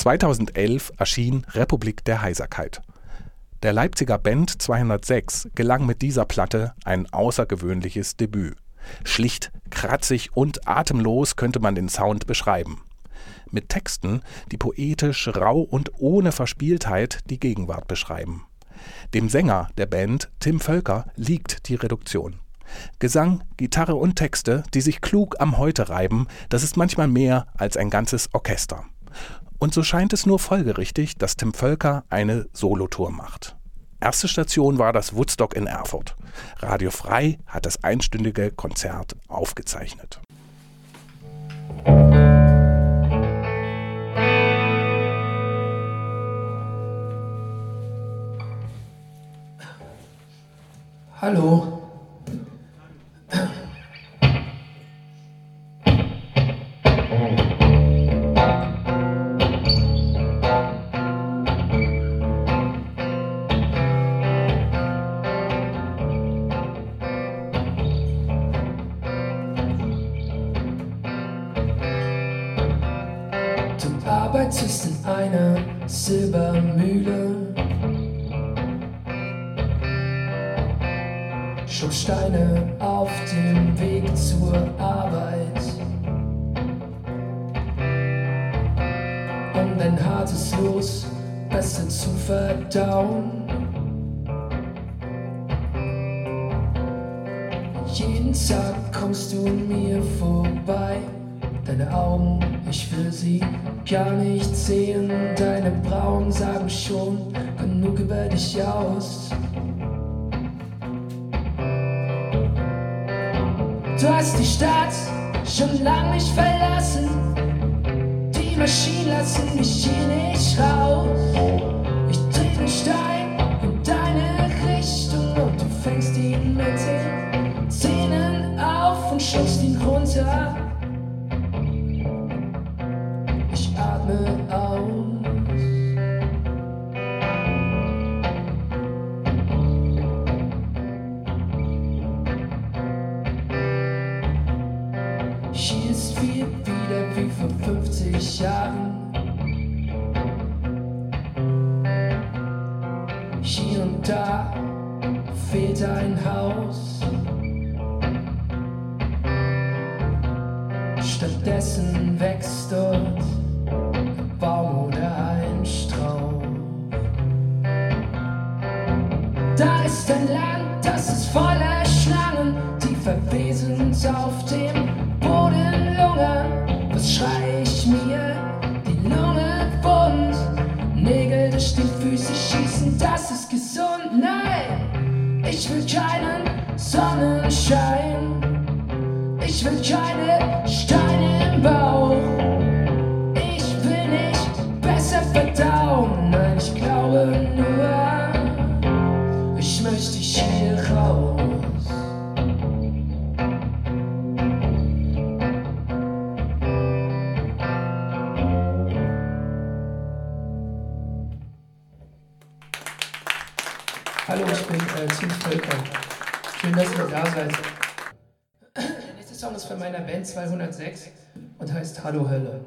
2011 erschien Republik der Heiserkeit. Der Leipziger Band 206 gelang mit dieser Platte ein außergewöhnliches Debüt. Schlicht, kratzig und atemlos könnte man den Sound beschreiben. Mit Texten, die poetisch, rau und ohne Verspieltheit die Gegenwart beschreiben. Dem Sänger der Band, Tim Völker, liegt die Reduktion. Gesang, Gitarre und Texte, die sich klug am Heute reiben, das ist manchmal mehr als ein ganzes Orchester. Und so scheint es nur folgerichtig, dass Tim Völker eine Solotour macht. Erste Station war das Woodstock in Erfurt. Radio Frei hat das einstündige Konzert aufgezeichnet. Hallo. Du arbeitest in einer Silbermühle. Schubsteine auf dem Weg zur Arbeit. Um dein hartes Los besser zu verdauen. Jeden Tag kommst du mir vorbei. Deine Augen, ich will sie gar nicht sehen. Deine Brauen sagen schon genug über dich aus. Du hast die Stadt schon lang nicht verlassen. Die Maschinen lassen mich hier nicht raus. Ich dreh den Stein in deine Richtung und du fängst ihn mit den Zähnen auf und schluckst ihn runter. Ich atme aus. Hier ist viel wieder wie vor 50 Jahren. Hier und da fehlt ein Haus. Stattdessen wächst dort ein Baum oder ein Strauch. Da ist ein Land, das ist voller Schlangen, die verwesen auf dem Boden lungern. Was schrei ich mir? Die Lunge bunt. Nägel durch die Füße schießen, das ist gesund. Nein, ich will keinen Sonnenschein. Ich will keine Steine im Bauch. Ich will nicht besser verdauen. Nein, ich glaube nur, ich möchte hier raus. Hallo, ich bin Tim Völker. Schön, dass ihr da seid. Der nächste Song ist von meiner Band 206 und heißt Hallo Hölle.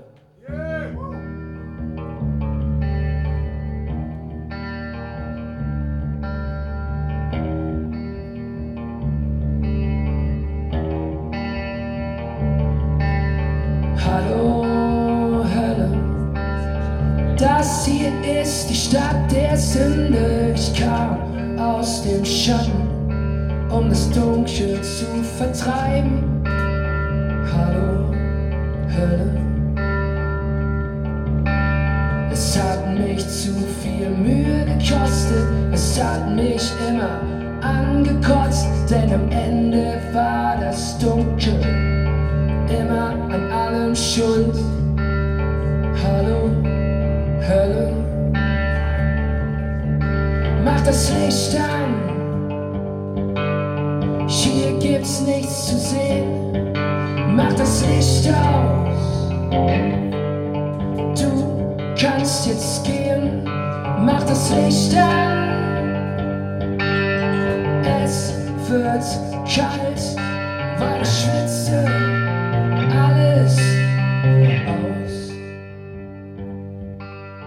Hallo Hölle, das hier ist die Stadt der Sünde. Ich kam aus dem Schatten, um das Dunkel zu vertreiben. Hallo Hölle, es hat mich zu viel Mühe gekostet, es hat mich immer angekotzt, denn am Ende war das Dunkel immer an allem schuld. Hallo Hölle, mach das Licht an, hier gibt's nichts zu sehen. Mach das Licht aus, du kannst jetzt gehen. Mach das Licht an, es wird kalt, weil ich schwitze alles aus.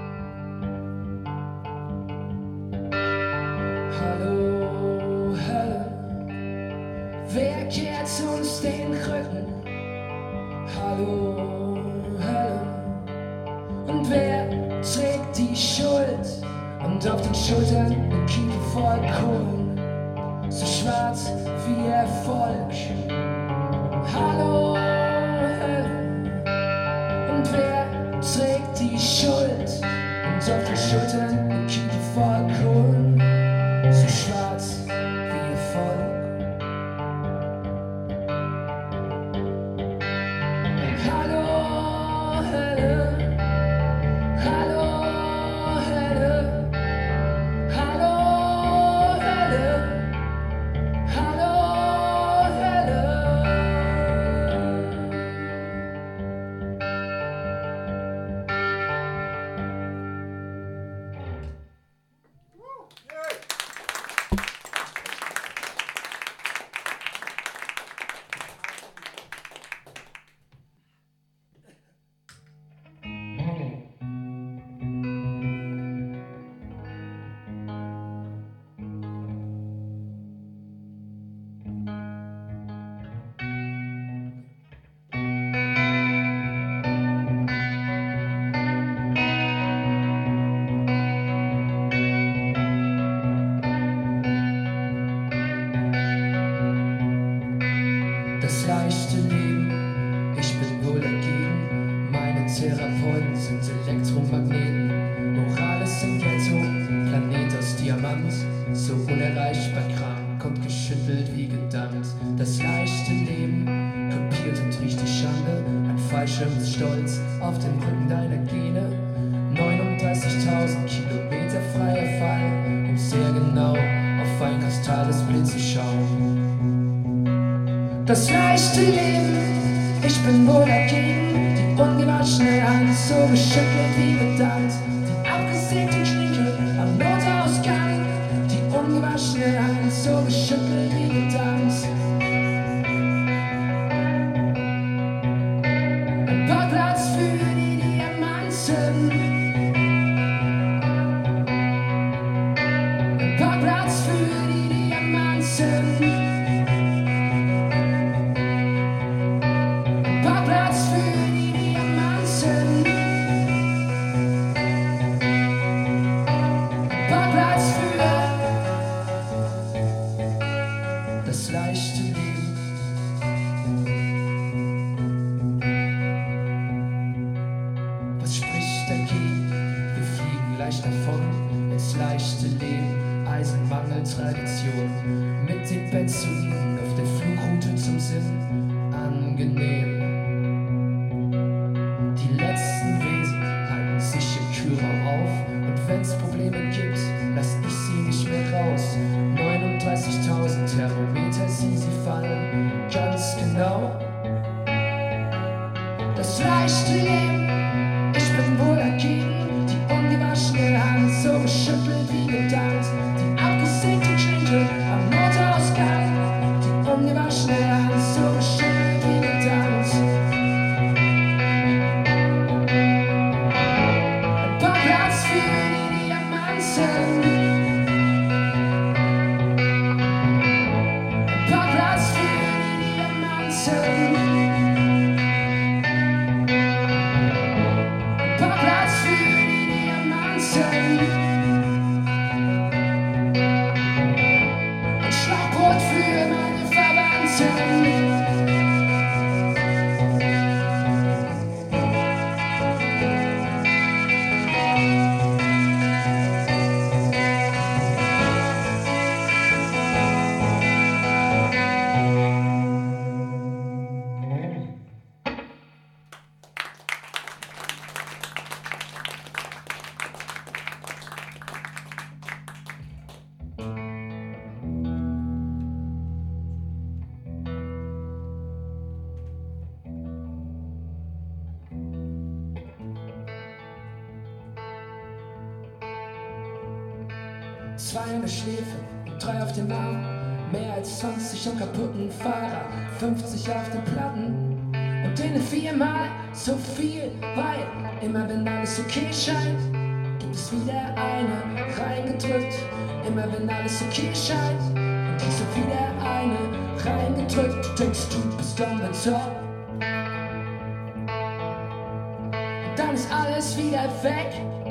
uns den Rücken. Hallo, Hölle. Und wer trägt die Schuld? Und auf den Schultern eine Kiepe voll Kohlen, so schwarz wie Erfolg. Hallo, Hölle. Und wer trägt die Schuld? Und auf den Schultern eine Kiepe voll Kohlen, so schwarz wie Erfolg. Hallo, Hölle. Hallo, Hölle. Hallo, Hölle. Hallo, Hölle. Das leichte Leben, ich bin wohl dagegen. Meine Therapeuten sind Elektromagneten. Moral ist im Ghetto, Planet aus Diamant. So unerreichbar krank und geschüttelt wie gedammt. Das leichte Leben, kopiert und riecht die Schande. Ein Fallschirmsstolz auf dem Rücken deiner Gene. 39.000 Kilometer freier Fall, um sehr genau auf ein kristales Blitz zu schauen. Das leichte Leben, ich bin wohl dagegen. Die ungewaschene Hand, so geschüttelt wie gedammt. Die abgesägten Schnickel am Notausgang. Die ungewaschene Hand, so geschüttelt wie gedammt. Ein Parkplatz für die Diamanten. Ein Parkplatz für die Diamanten. Parkplatz für die Diamanten. Parkplatz für das leichte Leben. Was spricht dagegen? Wir fliegen leicht davon ins leichte Leben. Eisenmangel, Tradition. Mit den Benzinen auf der Flugroute zum Sinn. Angenehm. Wenn's Probleme gibt, lass ich sie nicht mehr raus. 39.000 Thermometer, sie fallen ganz genau. Das leichte Leben, ich bin wohl dagegen. Die ungewaschene Hand, so geschüttelt wie gedammt. Die abgesägten Schenkel am Notausgang. Die ungewaschene Hand, so geschüttelt wie gedammt. Ein Parkplatz für die Diamanten. Ein Parkplatz für die Diamanten. Ein Parkplatz für die Diamanten. Ein Schlauchboot für meine Verwandten. Zwei in der Schläfe und 3 auf dem Arm. Mehr als 20 am kaputten Fahrrad, 50 auf den Platten. Und denen 4-mal so viel, weil immer wenn alles okay scheint, gibt es wieder eine reingedrückt. Immer wenn alles okay scheint, und gibt es wieder eine reingedrückt, du denkst, du bist on the top. Und dann ist alles wieder weg,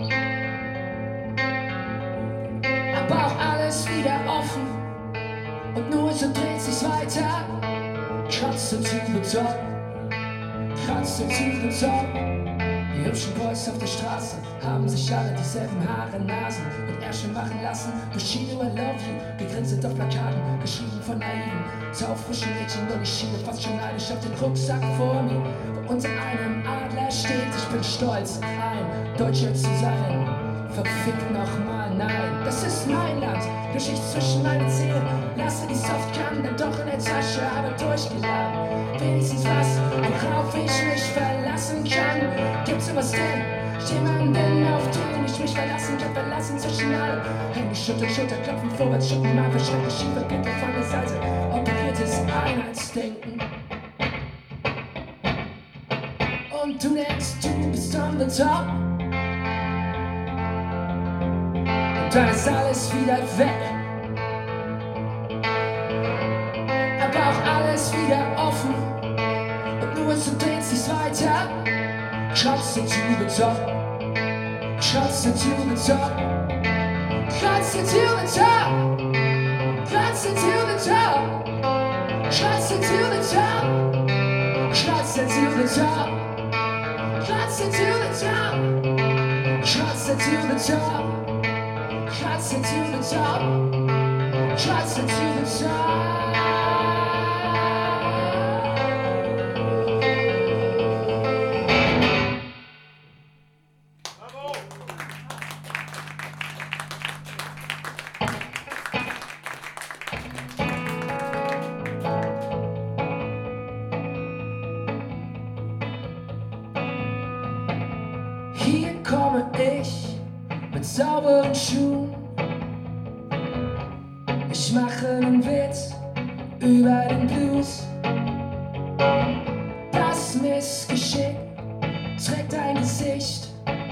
aber auch alles wieder offen. Und nur so dreht sich's weiter. Kratze to the top, kratze to the top. Die hübschen Boys auf der Straße haben sich alle dieselben Haare, Nasen und Ärsche machen lassen. Bushido, I love you, gegrinset auf Plakaten, geschrieben von naiven, taufrischen Mädchen. Und ich schiebe fast schon neidisch auf den Rucksack vor mir, wo unter einem Adler steht. Ich bin stolz, ein Deutscher zu sein. Verfickt nochmal, nein, das ist mein Land. Geschichte zwischen meine Zähne. Lasse die Softgun dann doch in der Tasche, aber durchgeladen. Wenigstens was, worauf ich mich verlassen kann. Gibt's sowas denn? Jemanden, auf den ich mich verlassen kann, verlassen zwischen allen. Hände schütteln, Schulterklopfen, vorwärts schütteln, mal verschrecken, schiefer Gitter von der Seite. Operiertes Einheitsdenken. Und du denkst, du bist on the top. Dann ist alles wieder weg, aber auch alles wieder offen. Und nur so dreht sich's weiter. Kratze to the top, kratze to the top, kratze to the top, kratze to the top, kratze to the top, kratze to the top, kratze to the top, kratze to the top. Kratze to the top, kratze to the top. Hier komme ich mit sauberen Schuhen. Ich mache einen Witz über den Blues. Das Missgeschick trägt ein Gesicht.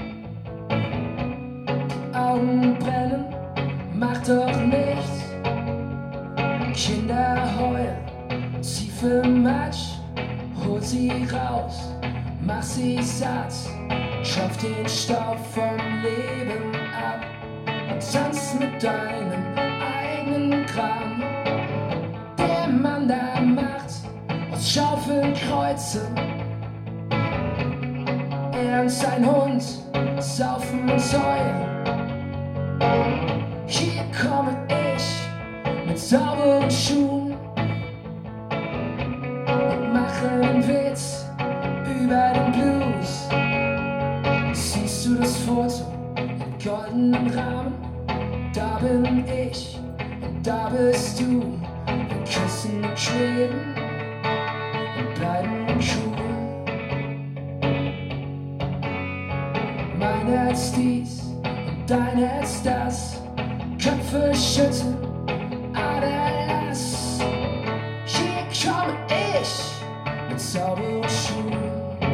Die Augen brennen, macht doch nichts. Kinder heulen, tief im Matsch. Hol sie raus, mach sie satt. Schöpf den Staub vom Leben ab und tanz mit deinem eigenen Kram. Der Mann da macht aus Schaufeln Kreuze. Er und sein Hund saufen und heulen. Hier komme ich mit sauberen Schuhen und mache einen Witz über den Blues. Siehst du das Foto im goldenen Rahmen? Da bin ich und da bist du. Wir küssen und schweben und bleiben cool. Mein Herz dies und dein Herz das. Köpfe schütteln, Aderlass. Hier komme ich mit sauberen Schuhen.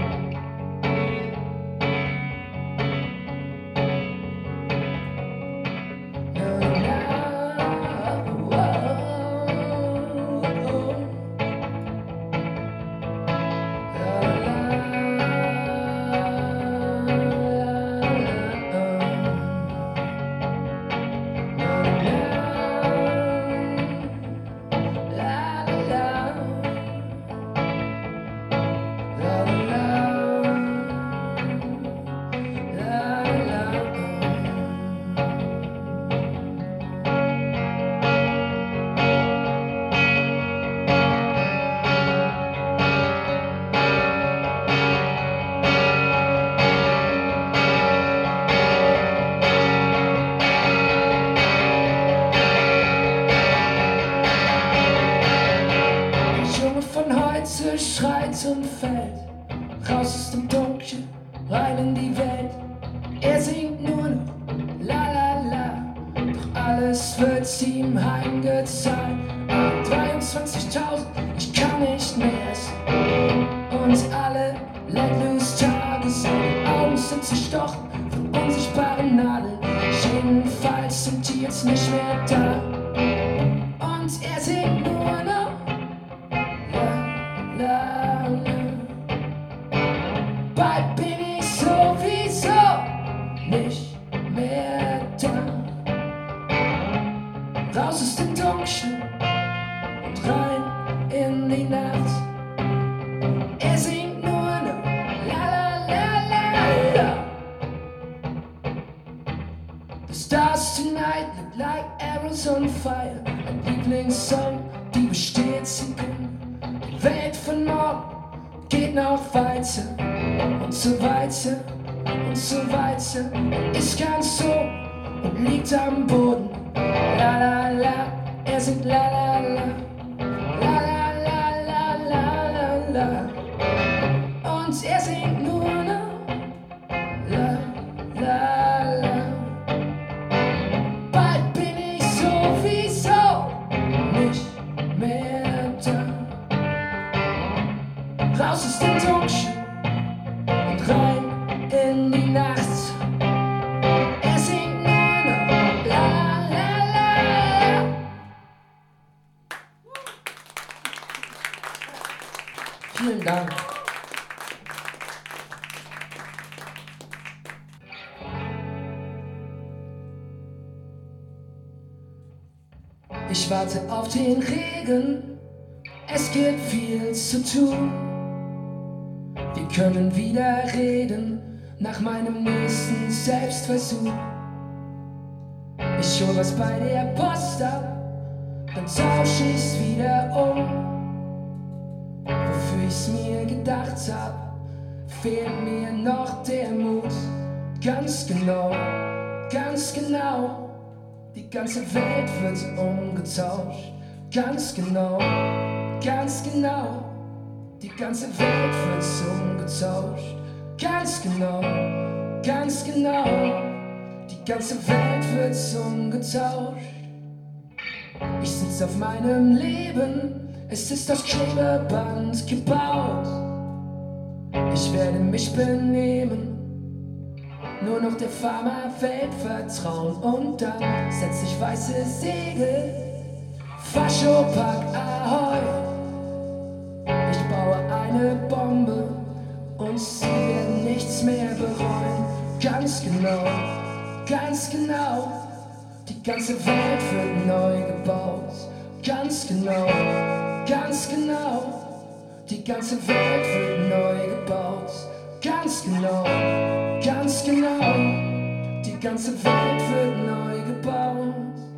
Schreit und fällt raus aus dem Dunkel, rein in die Welt. Er singt nur noch la la la, doch alles wird ihm heimgezahlt. 23.000, ich kann nicht mehr. Und alle let loose Tage, seine Augen sind zerstochen von unsichtbaren Nadeln. Jedenfalls sind die jetzt nicht mehr da. Und er singt nur noch The stars tonight look like arrows on fire. Ein Lieblingssong, die besteht Sekunden. Die Welt von morgen geht noch weiter und so weiter und so weiter. Ist ganz so und liegt am Boden. La la la, er singt la la la. La la la la la la la. Und er singt nur noch la la la. Bald bin ich sowieso nicht mehr da. Raus aus dem Dunkeln und rein in die Nacht. Er singt nur noch la la la. Vielen Dank. Ich warte auf den Regen, es gibt viel zu tun. Wir können wieder reden nach meinem nächsten Selbstversuch. Ich hol was bei der Post ab, dann tausch ich's wieder um. Wofür ich's mir gedacht hab, fehlt mir noch der Mut. Ganz genau, ganz genau. Die ganze Welt wird umgetauscht. Ganz genau, ganz genau. Die ganze Welt wird umgetauscht. Ganz genau, ganz genau. Die ganze Welt wird umgetauscht. Ich sitz auf meinem Leben, es ist aus Klebeband gebaut. Ich werde mich benehmen, nur noch der Pharma-Welt vertrauen. Und dann setz ich weiße Segel, Faschopack, Ahoi. Ich baue eine Bombe und sie werden nichts mehr bereuen. Ganz genau, ganz genau. Die ganze Welt wird neu gebaut. Ganz genau, ganz genau. Die ganze Welt wird neu gebaut. Ganz genau, ganz genau. Die ganze Welt wird neu gebaut.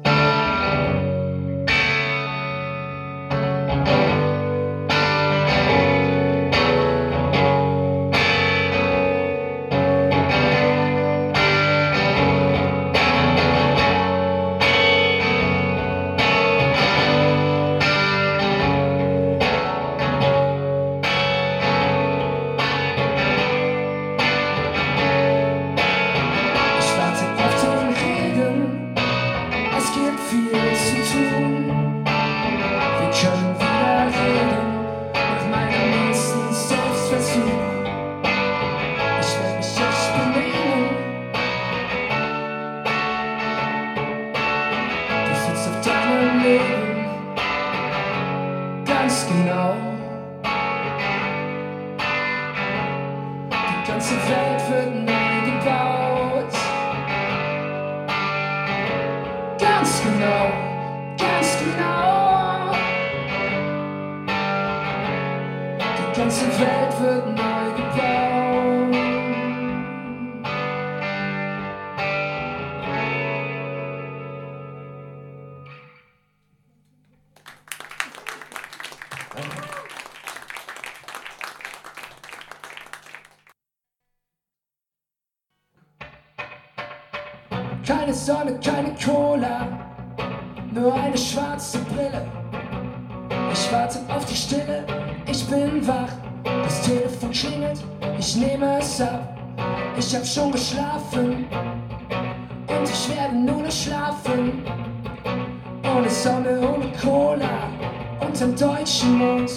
Keine Sonne, keine Cola, nur eine schwarze Brille. Ich warte auf die Stille, ich bin wach. Das Telefon klingelt, ich nehme es ab. Ich hab schon geschlafen und ich werde nur noch schlafen. Ohne Sonne, ohne Cola, unterm deutschen Mond.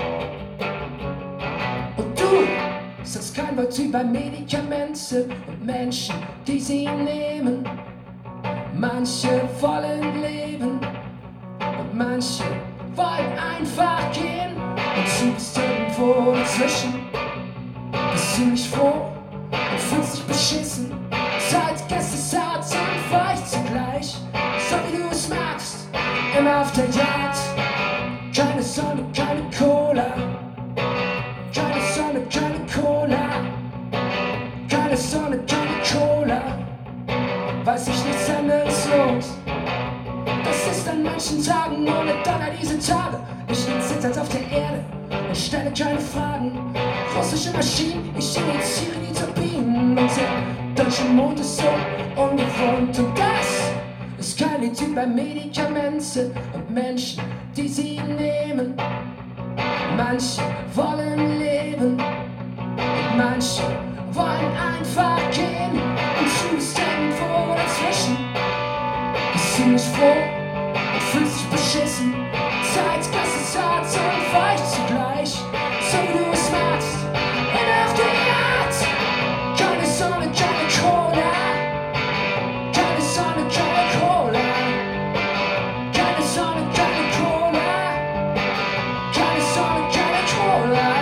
Und du sagst kein Wort über Medikamente und Menschen, die sie nehmen. Manche wollen leben und manche wollen einfach gehen. Und du bist irgendwo dazwischen, bist ziemlich froh und fühlst dich beschissen. Zeitgeist ist hart und weich zugleich, so wie du es magst, immer auf der Jagd. Keine Sonne, keine Cola, keine Sonne, keine Cola, keine Sonne, keine Cola. weiß ich nichts anderes los. Das ist an manchen Tagen ohne Donner diese Tage. Ich lieg zittert auf der Erde und stelle keine Fragen. Russische Maschinen, ich initiiere die Turbinen. Und der deutsche Mond ist so ungewohnt. Und das ist kein Lied über Medikamente und Menschen, die sie nehmen. Manche wollen leben und manche wollen einfach gehen. Und du bist irgendwo dazwischen. Bist ziemlich froh und fühlst dich beschissen. Zeitgeist ist hart und weich zugleich, so wie du es machst. Und auf die Art, keine Sonne, keine Cola. Keine Sonne, keine Cola. Keine Sonne, keine Cola. Keine Sonne, keine Cola.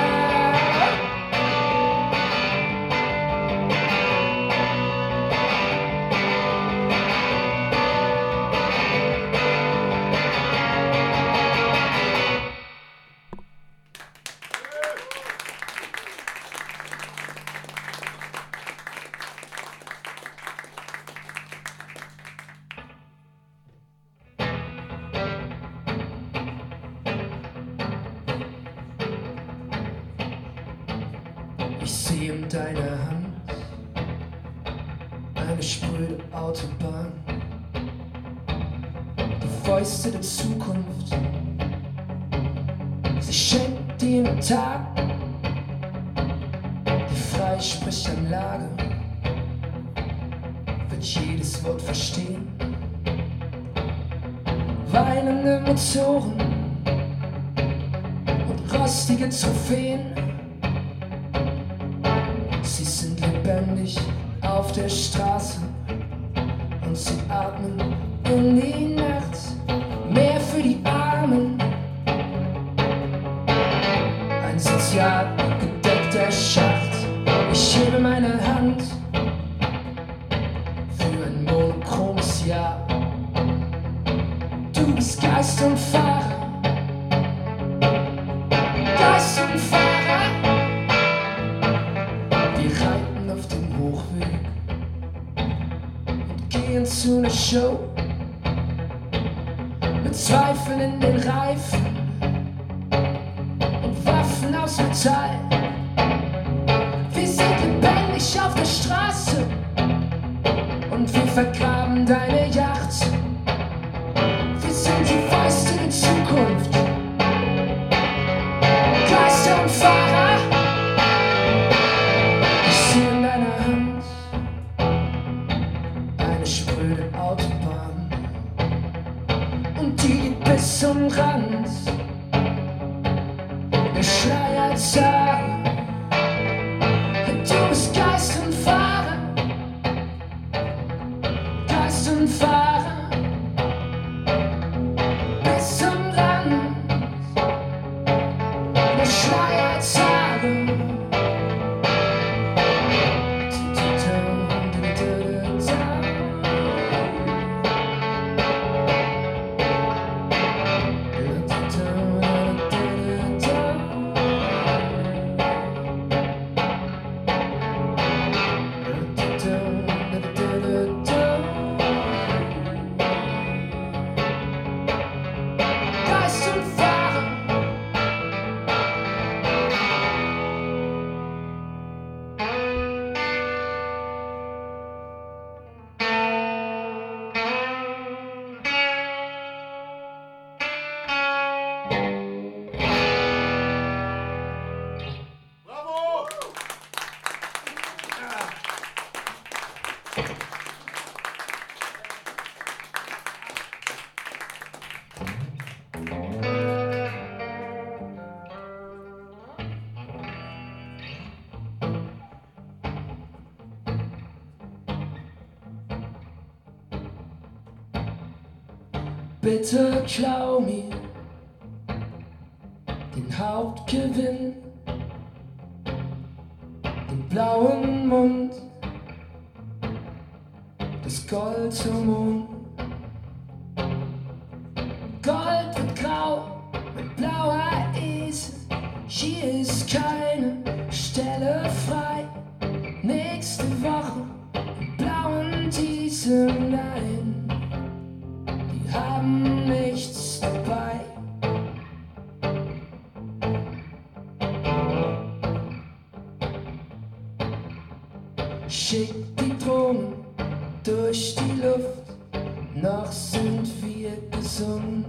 Ich sehe in deiner Hand eine spröde Autobahn, die Fäuste der Zukunft. Sie schenkt dir einen Tag, die Freisprechanlage wird jedes Wort verstehen. Weinende Motoren und rostige Trophäen. Sie sind lebendig auf der Straße und sie atmen in die Nacht. Mehr für die Armen. Ein sozial gedeckter Schacht. Ich hebe meine Hand für ein monochromes Jahr. Du bist Geist und Fahrer. Geist und Fahrer. Zu einer Show mit Zweifeln in den Reifen und Waffen aus Metall. Wir sind lebendig auf der Straße und wir vergraben deine Yacht. Wir sind die Fäuste der Zukunft, Geister und Fahrer. Ich sehe in deiner Hand eine spröde Autobahn und die geht bis zum Rand. Der Schleier Tage, du bist Geist und Fahrer. Geist und Fahrer bis zum Rand. Der Schleier Tage. Bitte klau mir den Hauptgewinn, den blauen Mund, das Goldhormon. Gold wird grau mit blauer Esel, hier ist keine Stelle frei. Nächste Woche im blauen Diesel. diese nein, die haben nichts dabei. Schick die Drohnen durch die Luft, noch sind wir gesund.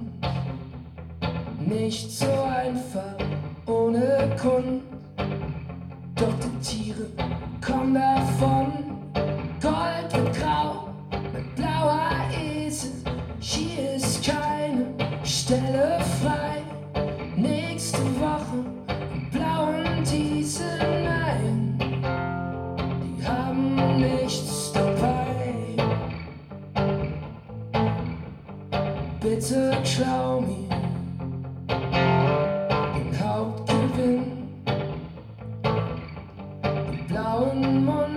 Nicht so einfach ohne Grund, doch die Tiere kommen davon. Gold und Grau mit blauer Esel, hier ist keine Stelle frei. Nächste Woche im blauen Diesel, nein, die haben nichts dabei. Bitte klau mir den Hauptgewinn, den blauen Mund.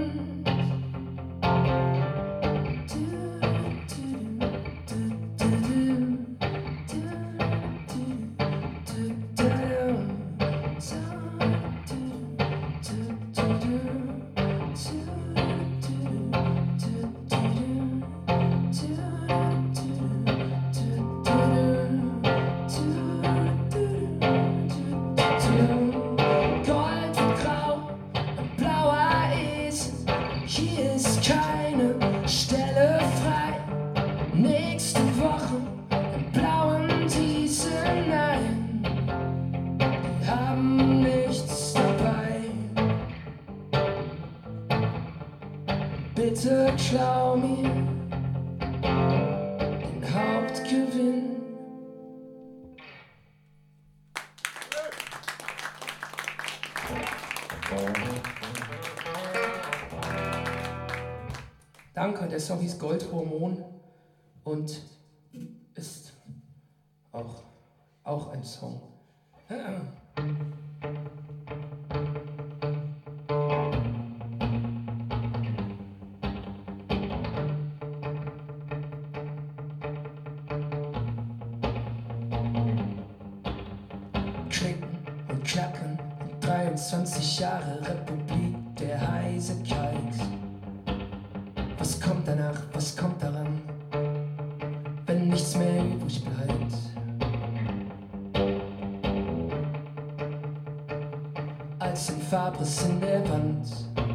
Gold und Grau und blauer Esel, hier ist keine Stelle frei. Nächste Woche im blauen Diesel, nein, die haben nichts dabei. Bitte klau mir den Hauptgewinn. Danke, der Song hieß Goldhormon und ist auch ein Song. Klicken und klacken, 23 Jahre Republik der Heisigkeit. Was kommt danach, was kommt daran, wenn nichts mehr übrig bleibt? Als ein Farbriss in der Wand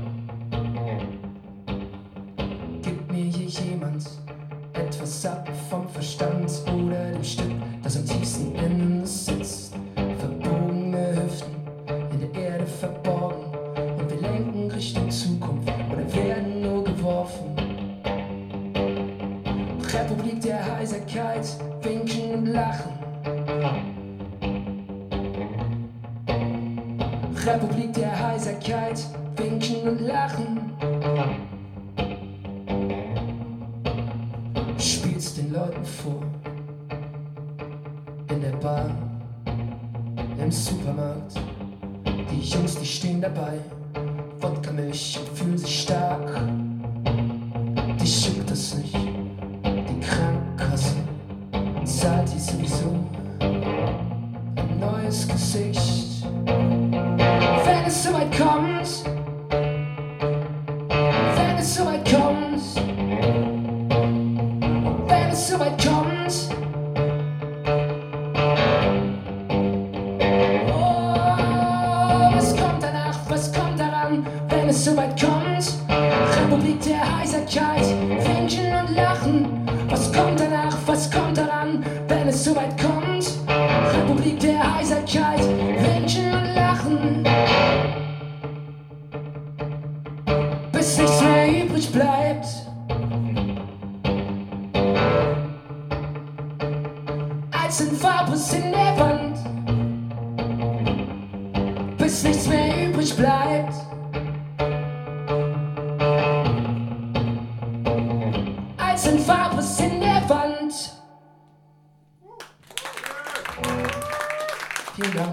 gibt mir hier jemand etwas ab vom Verstand oder dem Stück, das am tiefsten innen sitzt. Verbogene Hüften in der Erde verborgen und wir lenken Richtung Zukunft oder werden nur geworfen. Republik der Heiserkeit, winken und lachen. Republik der Heiserkeit, winken und lachen. Spielst den Leuten vor, in der Bar, im Supermarkt. Die Jungs, die stehen dabei, Wodka, Milch und fühlen sich stark. Die schickt es nicht, die Krankenkasse zahlt die sowieso. Ein neues Gesicht, wenn es soweit kommt, wenn es soweit kommt, wenn es soweit kommt. Oh, was kommt danach, was kommt daran, wenn es soweit kommt? Republik der Heiserkeit, winken und lachen. Was kommt danach, was kommt daran, wenn es soweit kommt? Republik der Heiserkeit, winken und lachen. Bis nichts mehr übrig bleibt. Als ein Farbriss in der Wand. Bis nichts mehr übrig bleibt. Als ein Farbriss in der Wand. Vielen Dank.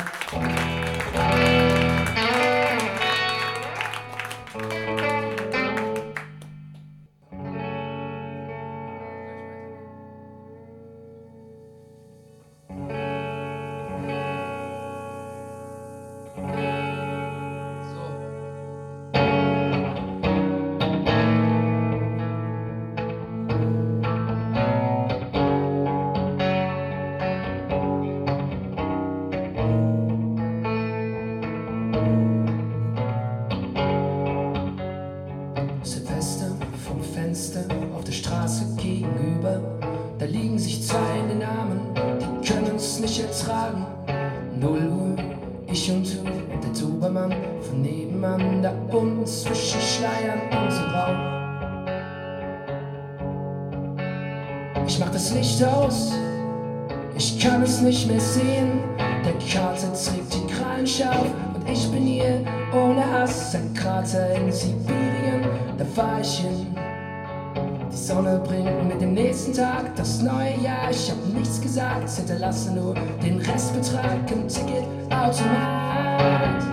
der Straße gegenüber. Da liegen sich zwei in den Armen, die können's nicht ertragen. 0 Uhr, ich und du und der Dobermann von nebenan, da unten zwischen Schleiern und so Rauch. Ich mach das Licht aus, ich kann es nicht mehr sehen. Der Kater trägt die Krallen scharf und ich bin hier ohne Hass. Ein Krater in Sibirien, da fahr ich hin. Die Sonne bringt mit dem nächsten Tag das neue Jahr. Ich hab nichts gesagt, hinterlasse nur den Restbetrag im Ticketautomat.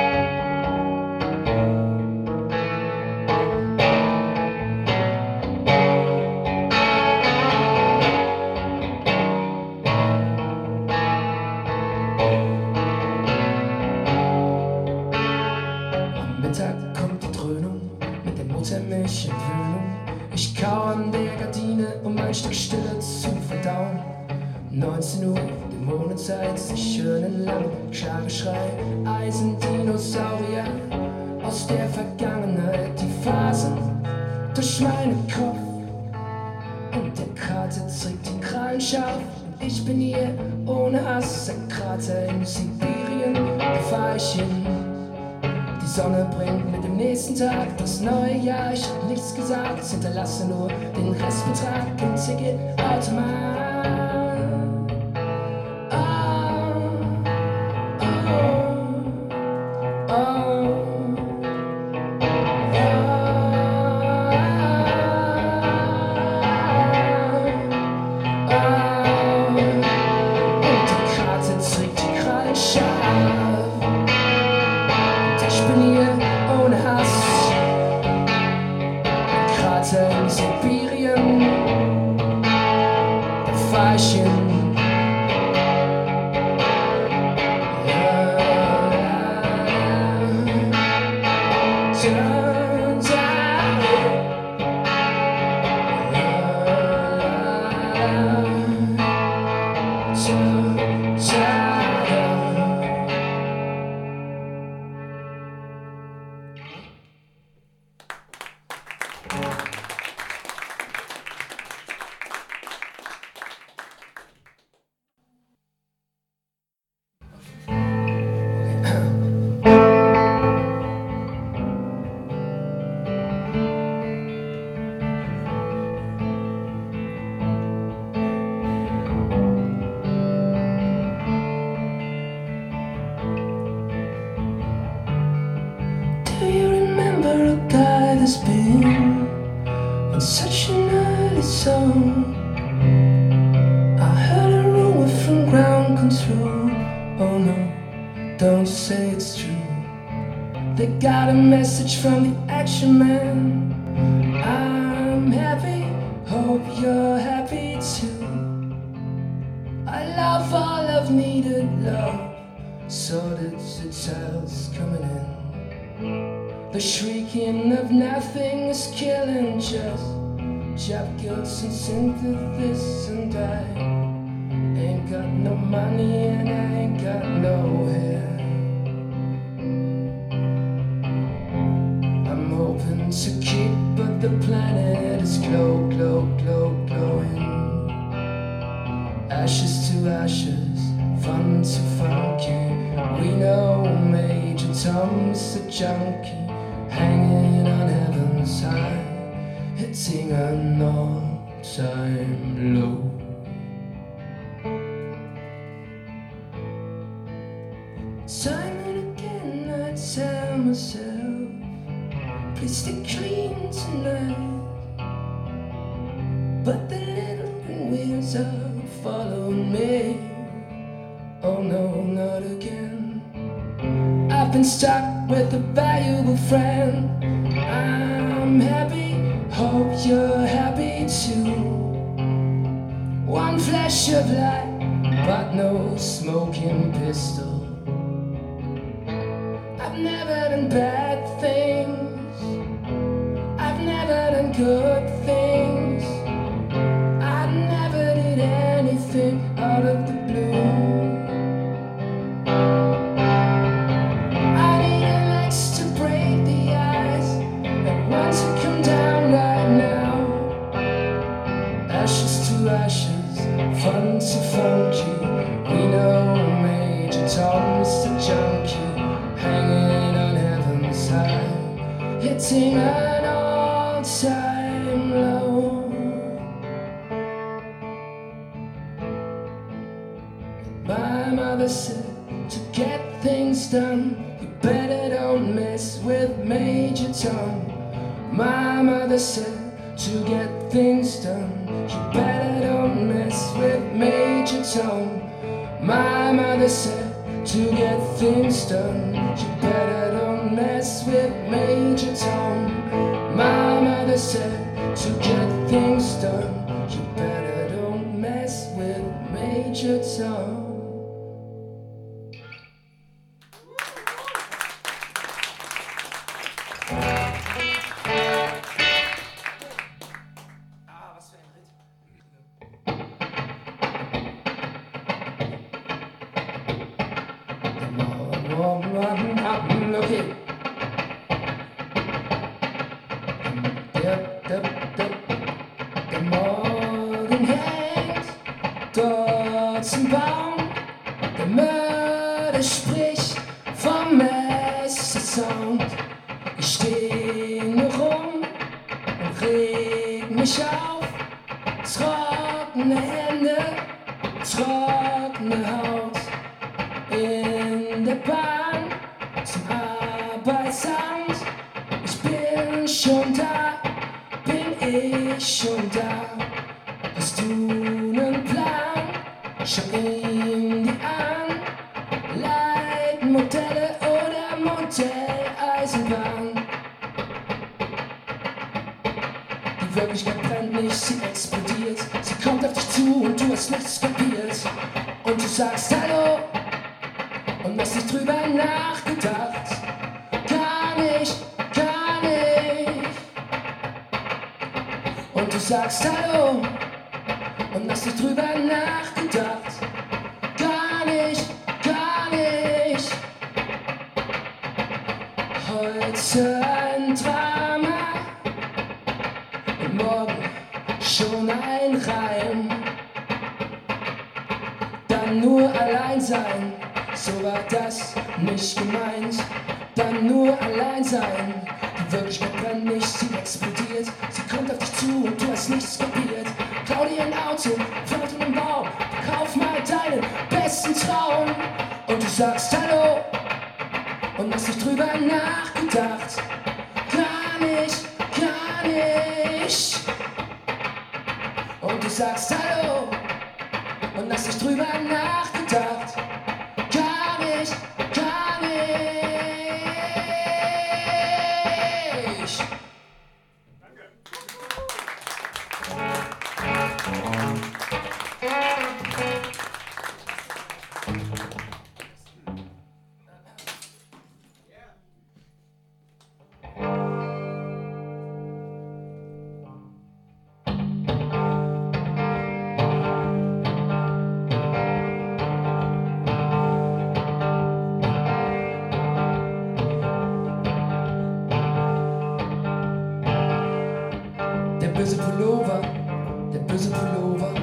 Ich kau an der Gardine, um ein Stück Stille zu verdauen. 19 Uhr, Dämonenzeit, ich höre nen langen Schlageschrei. Eisendinosaurier aus der Vergangenheit, die Phasen durch meinen Kopf. Und der Krater trägt die Krallen scharf und ich bin hier ohne Hass. Ein Krater in Sibirien, da fahr ich hin. Die Sonne bringt mit dem nächsten Tag das neue Jahr. Ich hab nichts gesagt, hinterlasse nur den Restbetrag im Ticketautomat. Und der Krater trägt die Krallen scharf. Ich bin hier ohne Hass. Ein Krater in Sibirien, da fahr ich hin. Do you remember a guy that's been on such an early song? I heard a rumor from ground control. Oh no, don't say it's true. They got a message from the action man. I'm happy, hope you're happy too. I love all I've needed love. Sorted details coming in. The shrieking of nothing is killing, just job guilt and synthesis. And I ain't got no money and I ain't got no hair. I'm hoping to keep, but the planet is glowing. Ashes to ashes, fun to funky. We know Major Tom's a junkie, hanging on heaven's high, hitting an all-time low. Time and again I tell myself, please stay clean tonight. But the little wheels are following me. Oh no, not again. I've been stuck with a valuable friend. I'm happy, hope you're happy too. One flash of light, but no smoking pistol. I've never done bad things, I've never done good things. I never did anything out of the blue. to ashes, fun to funky. We know Major Tom's the junkie, hanging on heaven's high, hitting an all-time low. My mother said to get things done, you better don't mess with Major Tom. My mother said to get things done, you better don't mess with Major Tom. My mother said to get things done, you better don't mess with Major Tom. My mother said to get things done, you better don't mess with Major Tom. Okay. Der Morgen hängt dort zum Baum, der Mörder spricht vom Messersound. Ich steh nur rum und reg mich auf, trockene Hände, trockene Haut in der Bahn zum Arbeitsamt. Ich bin schon da, bin ich schon da. Hast du nen Plan? Schau ihn dir an. Leitmodelle oder Modelleisenbahn. Die Wirklichkeit brennt nicht, sie explodiert. Sie kommt auf dich zu und du hast nichts kapiert. Und du sagst Hallo und hast nicht drüber nachgedacht. Gar nicht. Und du sagst Hallo und hast nicht drüber nachgedacht. Gar nicht. Heute ein Drama und morgen schon ein Reim. Dann nur allein sein, so war das nicht gemeint. Dann nur allein sein. Die Wirklichkeit brennt nicht, sie explodiert. Sie kommt auf dich zu und du hast nichts kapiert. Klau dir ein Auto, fällt in den Baum, kauf mal deinen besten Traum. Und du sagst Hallo und hast nicht drüber nachgedacht. Gar nicht. Und du sagst Hallo und hast nicht drüber nachgedacht. Gar nicht. Der böse Pullover.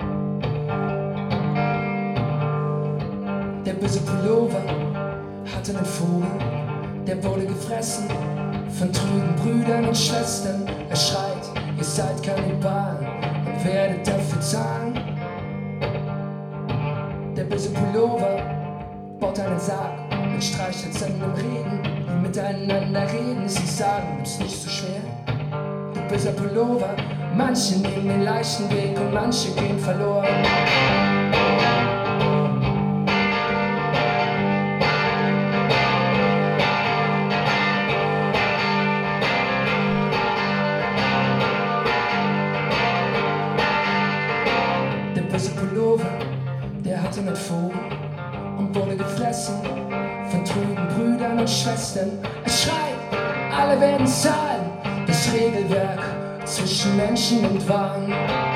Der böse Pullover hatte einen Vogel, der wurde gefressen von trüben Brüdern und Schwestern. Er schreit, ihr seid Kannibalen und werdet dafür zahlen. Der böse Pullover baut einen Sarg und streichelt seinen im Regen, die miteinander reden. Sie sagen, ist nicht so schwer. Der böse Pullover, manche nehmen den leichten Weg und manche gehen verloren. Der böse Pullover, der hatte einen Vogel und wurde gefressen von trüben Brüdern und Schwestern. Er schreit, alle werden zahlen. Das Regelwerk zwischen Menschen und Waren.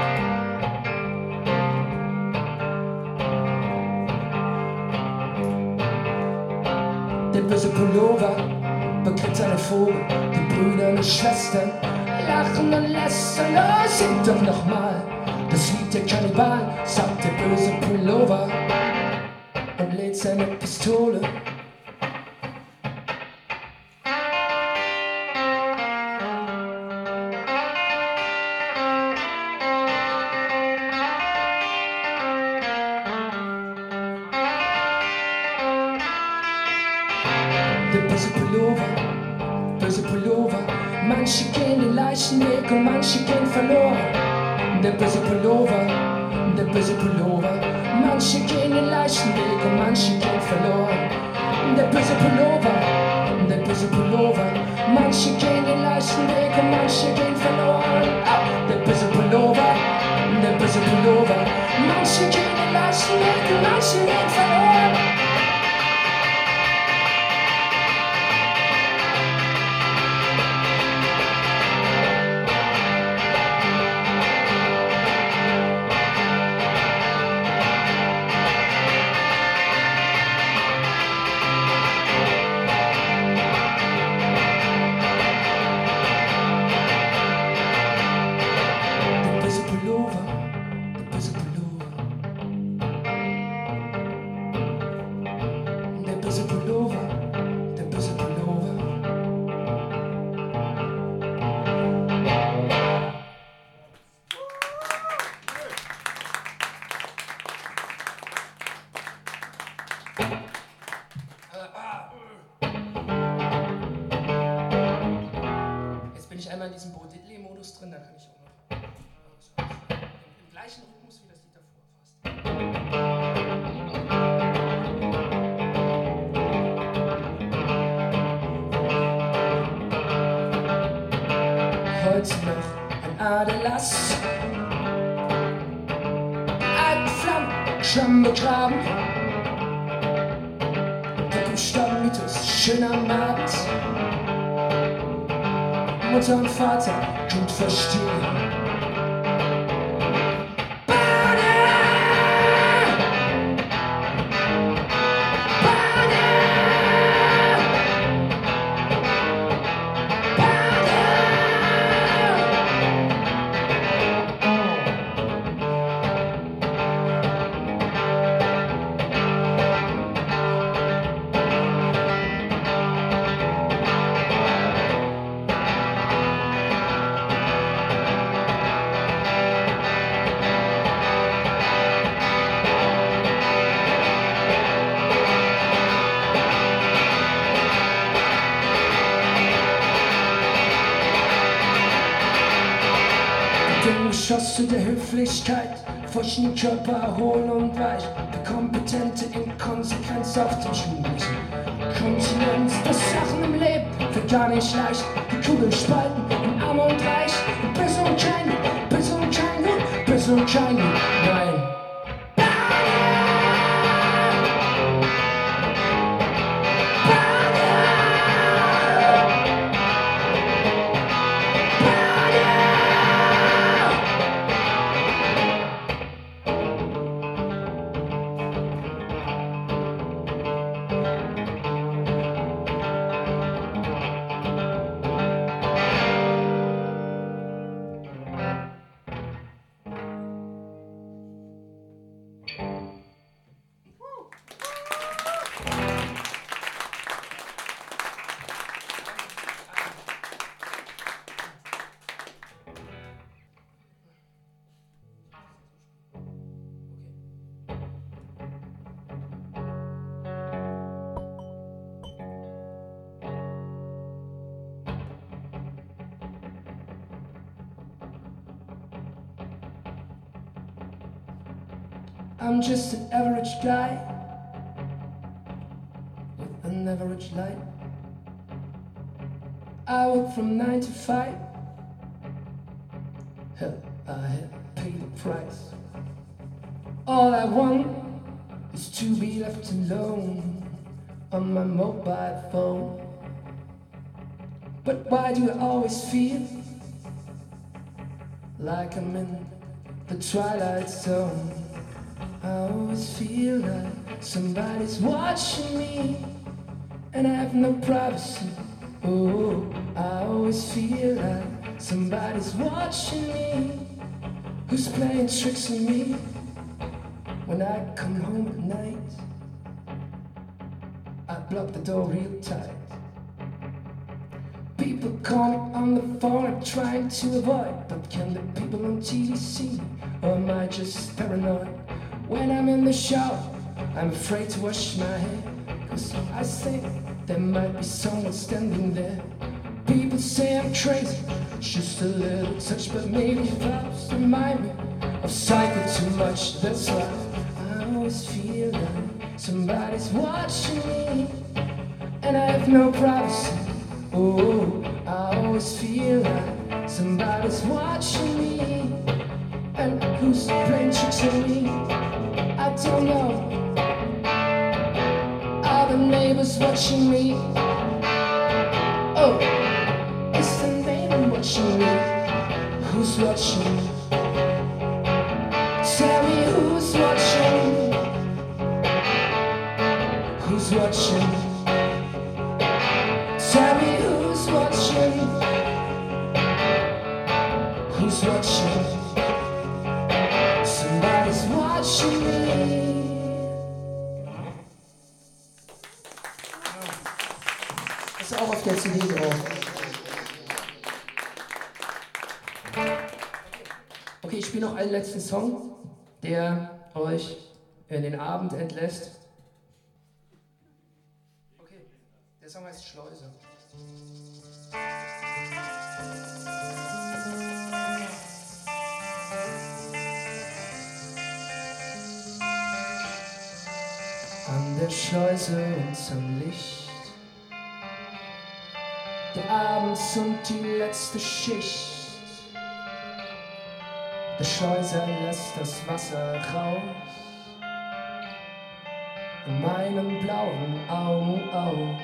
Der böse Pullover bekriegt seine Vogel, die Brüder und Schwestern lachen und lästern. Oh, singt doch nochmal das Lied der Manche gehen den Leichenweg und manche gehen verloren. Der böse Pullover, der böse Pullover. Manche gehen den Leichenweg und manche gehen verloren. Der böse Pullover, der böse Pullover. Manche gehen den Leichenweg und manche gehen verloren. Der böse Pullover, der böse Pullover. Manche gehen den Leichenweg und manche gehen verloren. Jetzt bin ich einmal in diesem Bo Diddley-Modus drin, da kann ich auch noch im gleichen Rhythmus wie das Lied davor fast. Heute noch ein Aderlass, alten Flammen, Schwamm begraben. Der Buchstabenmythos, schöner Abend. Mutter und Vater gut verstehen. Geschosse der Höflichkeit, feuchten Körper hohl und weich, der kompetente Inkonsequenz auf dem jugendlichen Kontinent. Das Sachen im Leben wird gar nicht leicht, die Kugeln spalten in Arm und Reich. Böse und kein Gut, böse und kein Gut, böse und kein Gut, nein. I'm just an average guy with an average life. I work from 9 to 5. Hell, I had to pay the price. All I want is to be left alone on my mobile phone. But why do I always feel like I'm in the twilight zone? I always feel like somebody's watching me, and I have no privacy. Oh, I always feel like somebody's watching me, who's playing tricks on me when I come home at night. I block the door real tight. People call me on the phone, I'm trying to avoid, but can the people on TV see me, or am I just paranoid? When I'm in the shower, I'm afraid to wash my hair, 'cause I think there might be someone standing there People say I'm crazy, just a little touch, but maybe thoughts remind me of psycho too much. That's why I always feel like somebody's watching me, and I have no privacy. Oh, I always feel like somebody's watching me, and who's playing tricks on me? I don't know. Are the neighbors watching me? Oh, is the neighbor watching me? Who's watching? Tell me who's watching? Who's watching? Tell me who's watching? Who's watching? Somebody's watching me. Das ist auch auf der CD drauf. Okay, ich spiele noch einen letzten Song, der euch in den Abend entlässt. Okay, der Song heißt Schleuse. An der Schleuse unterm Licht, der Abend und die letzte Schicht. Der Schleuser lässt das Wasser raus, in meinen blauen Augen auf.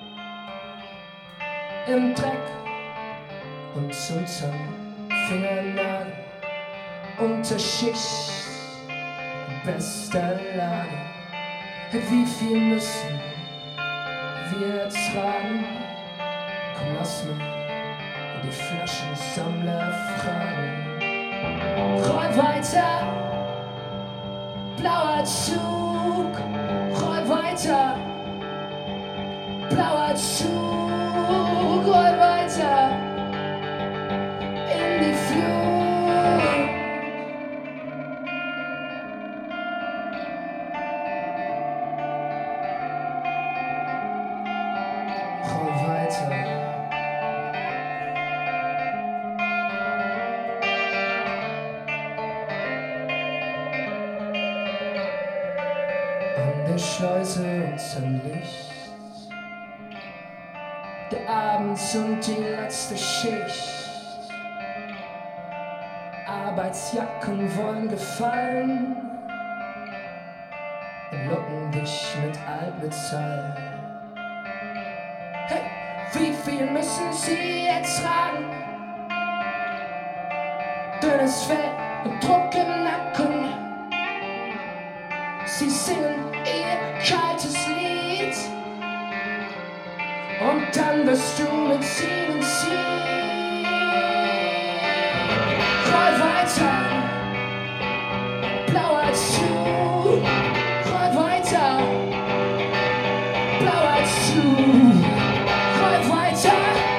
Im Dreck und unterm Fingernagel, unter Schicht, in bester Lage. Wie viel müssen wir tragen? Komm, lass mich die Flaschensammler fragen. Roll weiter, blauer Zug. Roll weiter, blauer Zug. Roll weiter in die Flut. Roll weiter. An der Schleuse unterm Licht, der Abend und die letzte Schicht. Arbeitsjacken wollen gefallen und locken dich mit Altmetall. Hey, wie viel müssen sie jetzt tragen? Dünnes Fell und Druck im Nacken. Sie singen ihr kaltes Lied und dann wirst du mit ihnen ziehen. Roll weiter, blauer Zug. Roll weiter, blauer Zug. Roll weiter,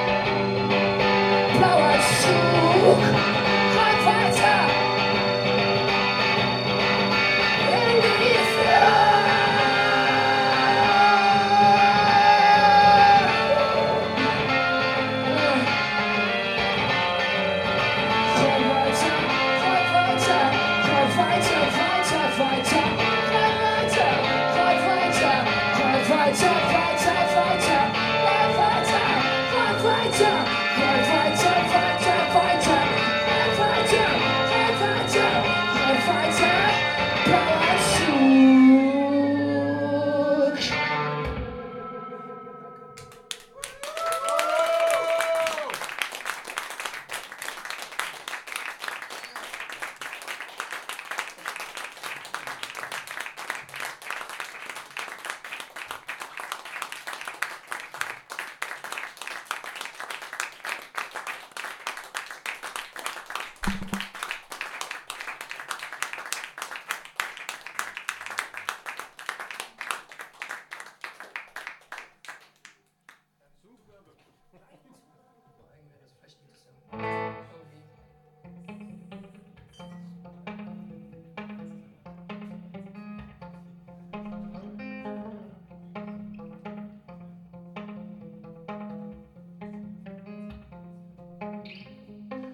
blauer Zug. Roll weiter.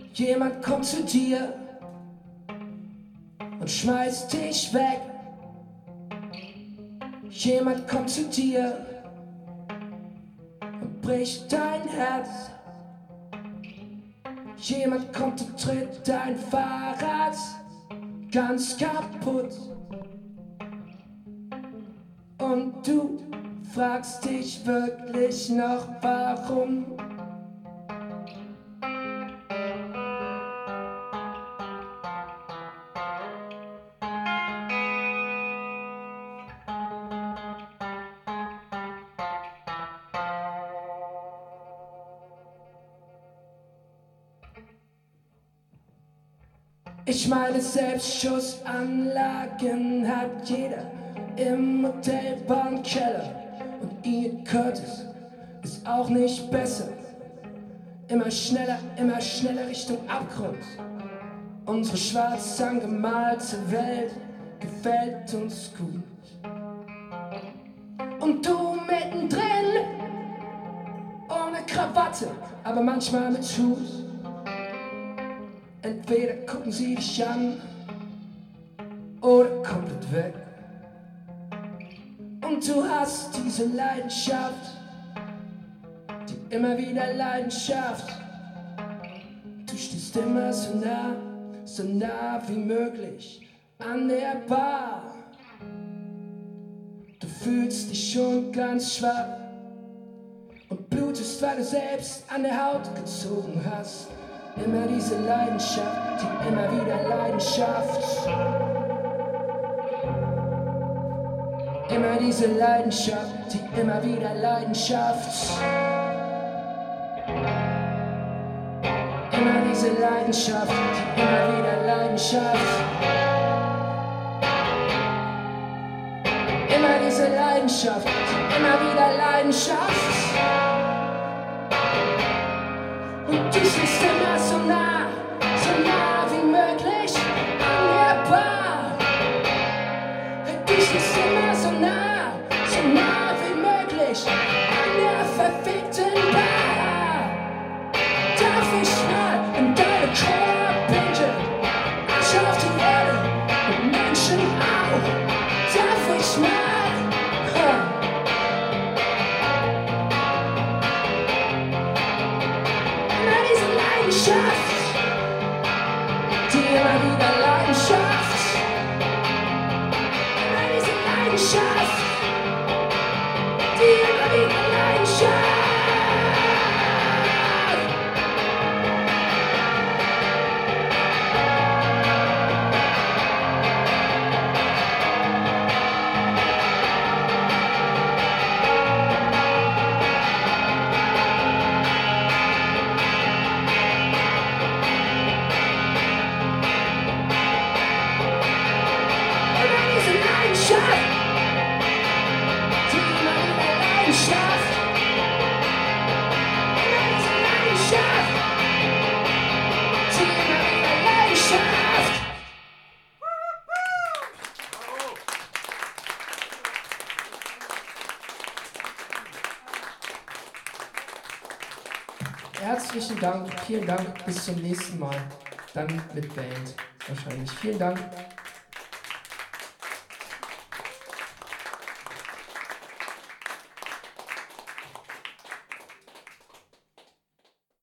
Jemand kommt zu dir und schmeißt dich weg. Jemand kommt zu dir und bricht dein Herz. Jemand kommt und tritt dein Fahrrad ganz kaputt. Und du fragst dich wirklich noch warum. Ich meine, Selbstschussanlagen hat jeder im Hotelbahnkeller. Und Ian Curtis ist auch nicht besser. Immer schneller Richtung Abgrund. Unsere schwarz angemalte Welt gefällt uns gut. Und du mittendrin, ohne Krawatte, aber manchmal mit Hut. Entweder gucken sie dich an oder komplett weg. Und du hast diese Leidenschaft, die immer wieder Leidenschaft. Du stehst immer so nah wie möglich an der Bar. Du fühlst dich schon ganz schwach und blutest, weil du selbst an der Haut gezogen hast. Immer diese Leidenschaft, die immer wieder Leidenschaft. Immer diese Leidenschaft, die immer wieder Leidenschaft. Immer diese Leidenschaft, die immer wieder Leidenschaft. Immer diese Leidenschaft, die immer wieder Leidenschaft. Und du stehst immer so nah wie möglich an der Bar. Du stehst immer so nah wie möglich an der verfickten Bar. Darf ich mal in deine Cola pinkeln? Asche auf die Erde und Menschen auch. Darf ich mal? Die immer wieder Leidenschaft. Immer diese Leidenschaft. Die immer wieder Leidenschaft. Herzlichen Dank, vielen Dank, bis zum nächsten Mal. Dann mit Band wahrscheinlich. Vielen Dank.